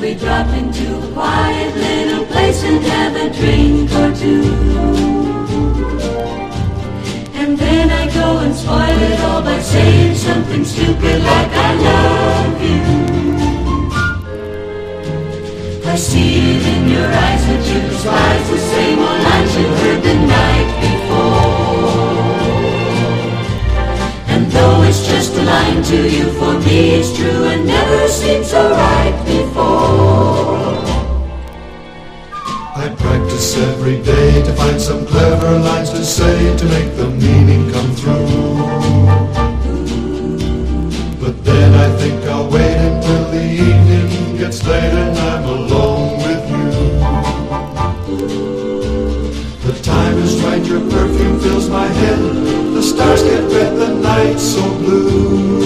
we drop into a quiet little place and have a drink or two. And then I go and spoil it all by saying something stupid like I love you. I see it in your eyes that you despise the same old lines you heard the night before. And though it's just a line to you, for me it's true and never seemed so right before. I practice every day to find some clever lines to say to make the meaning come through. But then I think I'll wait until the evening gets late and I'm alone with you. The time is right, your perfume fills my head, the stars get red, the night's so blue.